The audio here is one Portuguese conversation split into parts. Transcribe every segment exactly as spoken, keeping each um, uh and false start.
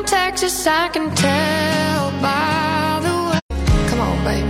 Texas, I can tell by the way. Come on, baby.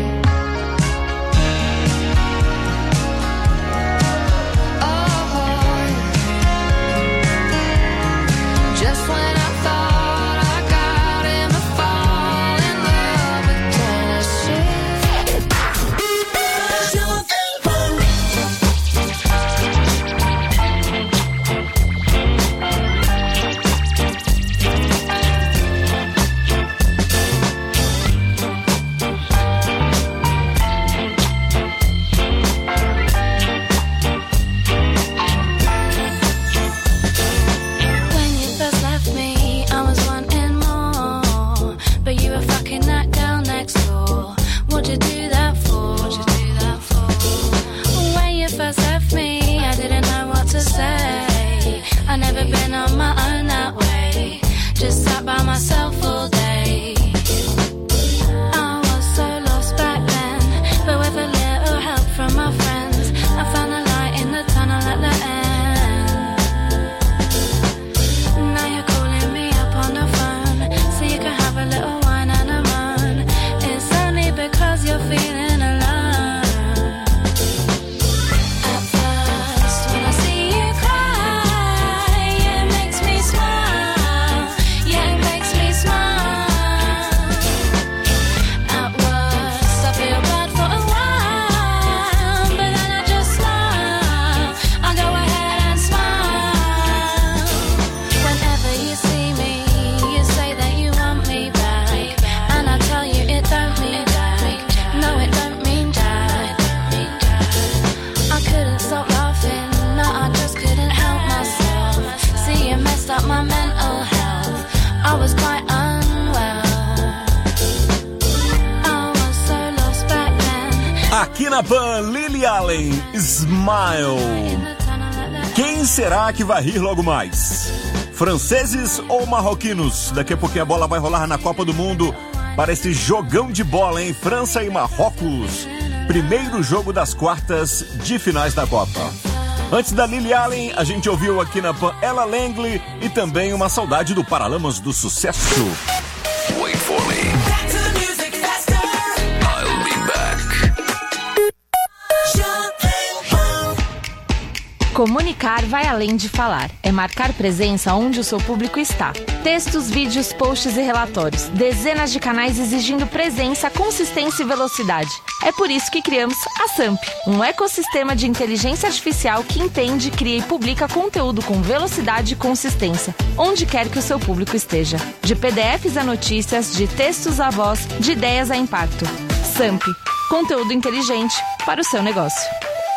Aqui na Pan, Lily Allen, Smile. Quem será que vai rir logo mais? Franceses ou marroquinos? Daqui a pouquinho a bola vai rolar na Copa do Mundo para esse jogão de bola, hein? França e Marrocos. Primeiro jogo das quartas de finais da Copa. Antes da Lily Allen, a gente ouviu aqui na Pan Ella Langley e também uma saudade do Paralamas do Sucesso. Wait for me. Comunicar vai além de falar. É marcar presença onde o seu público está. Textos, vídeos, posts e relatórios. Dezenas de canais exigindo presença, consistência e velocidade. É por isso que criamos a Samp, um ecossistema de inteligência artificial que entende, cria e publica conteúdo com velocidade e consistência, onde quer que o seu público esteja. De P D Fs a notícias, de textos a voz, de ideias a impacto. Samp, conteúdo inteligente para o seu negócio.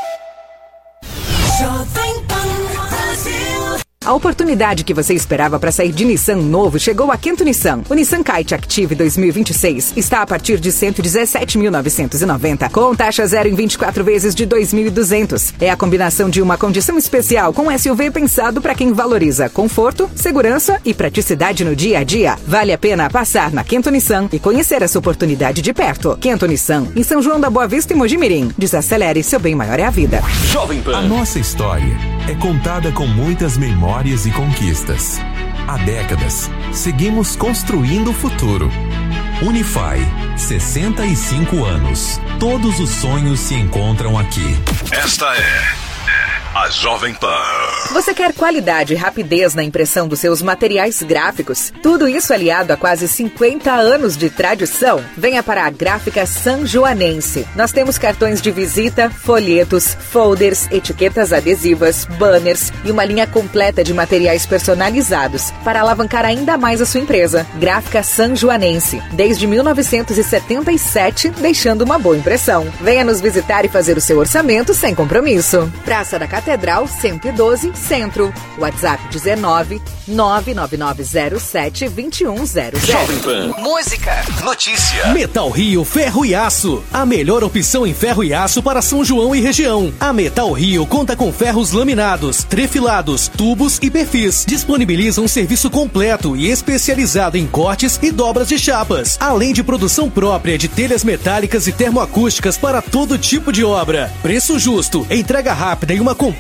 A oportunidade que você esperava para sair de Nissan novo chegou a Kento Nissan. O Nissan Kite Active dois mil e vinte e seis está a partir de cento e dezessete mil novecentos e noventa, com taxa zero em vinte e quatro vezes de dois mil e duzentos. É a combinação de uma condição especial com S U V pensado para quem valoriza conforto, segurança e praticidade no dia a dia. Vale a pena passar na Kento Nissan e conhecer essa oportunidade de perto. Kento Nissan, em São João da Boa Vista e Mojimirim. Desacelere, seu bem maior é a vida. Jovem Pan. A nossa história é contada com muitas memórias e conquistas. Há décadas, seguimos construindo o futuro. Unify, sessenta e cinco anos. Todos os sonhos se encontram aqui. Esta é a Jovem Pan. Você quer qualidade e rapidez na impressão dos seus materiais gráficos? Tudo isso aliado a quase cinquenta anos de tradição? Venha para a Gráfica Sanjoanense. Nós temos cartões de visita, folhetos, folders, etiquetas adesivas, banners e uma linha completa de materiais personalizados para alavancar ainda mais a sua empresa. Gráfica Sanjoanense, desde mil novecentos e setenta e sete, deixando uma boa impressão. Venha nos visitar e fazer o seu orçamento sem compromisso. Praça da Catedral cento e doze, Centro. WhatsApp dezenove, nove nove nove zero sete, dois um zero zero. Jovem Pan. Música. Notícia. Metal Rio Ferro e Aço. A melhor opção em ferro e aço para São João e região. A Metal Rio conta com ferros laminados, trefilados, tubos e perfis. Disponibiliza um serviço completo e especializado em cortes e dobras de chapas. Além de produção própria de telhas metálicas e termoacústicas para todo tipo de obra. Preço justo, entrega rápida e uma completa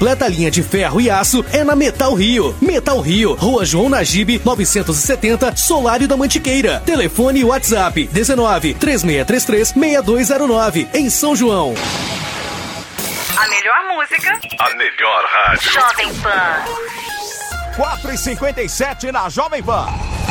completa linha de ferro e aço é na Metal Rio. Metal Rio, Rua João Nagibe, novecentos e setenta, Solário da Mantiqueira. Telefone e WhatsApp dezenove, três seis três três, seis dois zero nove, em São João. A melhor música. A melhor rádio. Jovem Pan. quatro e cinquenta e sete na Jovem Pan.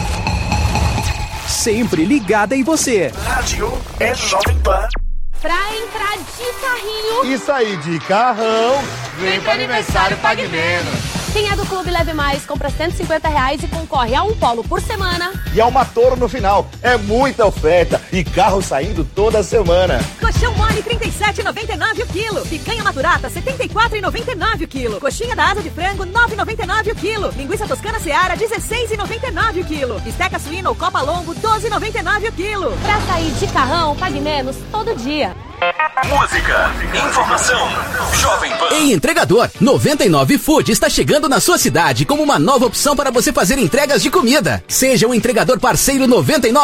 Sempre ligada em você. Rádio é Jovem Pan. Pra entrar de carrinho e sair de carrão, vem pro aniversário Pague Menos. Quem é do Clube Leve Mais compra cento e cinquenta reais e concorre a um polo por semana. E a uma Toro no final. É muita oferta e carro saindo toda semana. Colchão mole trinta e sete reais e noventa e nove centavos o quilo. Picanha maturata setenta e quatro reais e noventa e nove centavos o quilo. Coxinha da asa de frango nove reais e noventa e nove centavos o quilo. Linguiça toscana Seara dezesseis reais e noventa e nove centavos o quilo. Bisteca suína ou Copa Lombo doze reais e noventa e nove centavos o quilo. Pra sair de carrão, pague menos todo dia. Música, informação, Jovem Pan. Em Entregador, noventa e nove Food está chegando na sua cidade como uma nova opção para você fazer entregas de comida. Seja um entregador parceiro noventa e nove